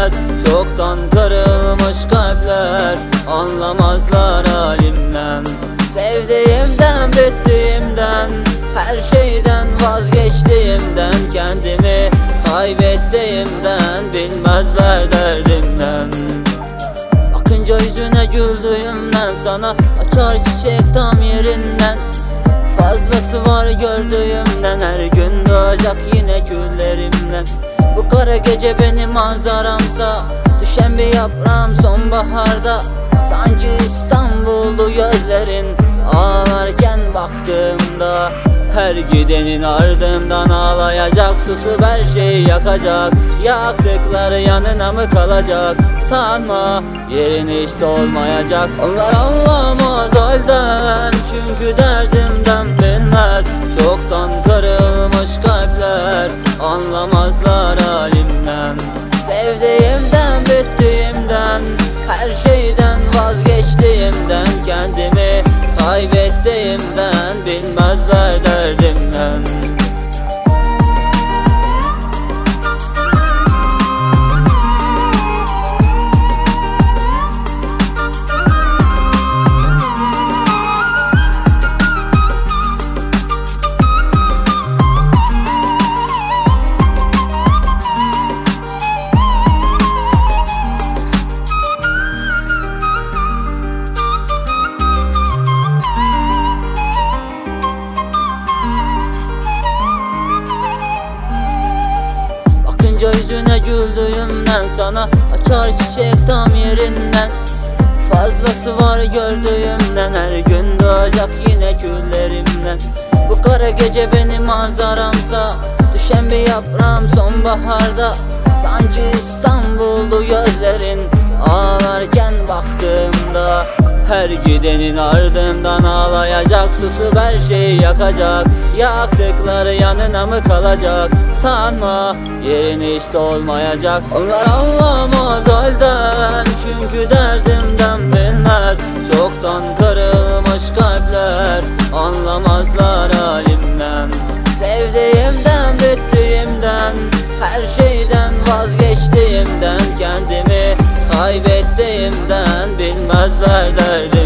bilmez. Çoktan kırılmış kalpler anlamazlar halimden. Sevdiğimden, bittiğimden, her şeyden vazgeçtiğimden, kendimi kaybettiğimden, bilmezler derdimden. Bakınca yüzüne güldüğümden, sana açar çiçek tam yerinden. Fazlası var gördüğümden, her gün doğacak yine küllerimden. Bu kara gece benim manzaramsa, düşen bir yaprağım sonbaharda. Sanki İstanbul'u gözlerin ağlarken baktığımda. Her gidenin ardından ağlayacak, susup her şeyi yakacak. Yaktıkları yanına mı kalacak? Sanma yerin hiç dolmayacak. Onlar anlamaz halden, çünkü derdimden bilmez. Çoktan kırılmış kalpler anlamazlar halimden. Sevdiğimden, bittiğimden, her şeyden vazgeçtiğimden, kendimi kaybettiğimden, bilmezler derdimden. Yüzüne güldüğümden, sana açar çiçek tam yerinden. Fazlası var gördüğümden, her gün doğacak yine küllerimden. Bu kara gece benim manzaramsa, düşen bir yaprağım sonbaharda. Sanki İstanbul'u gözlerin ağlarken baktığımda. Her gidenin ardından ağlayacak, susup her şeyi yakacak. Yaktıkları yanına mı kalacak? Sanma yerin hiç dolmayacak. Onlar anlamaz halden, çünkü derdimden bilmez. Çoktan kırılmış kalpler anlamazlar halimden. Sevdiğimden, bittiğimden, her şeyden vazgeçtiğimden, kendimi kaybettiğimden, bilmezler derdim.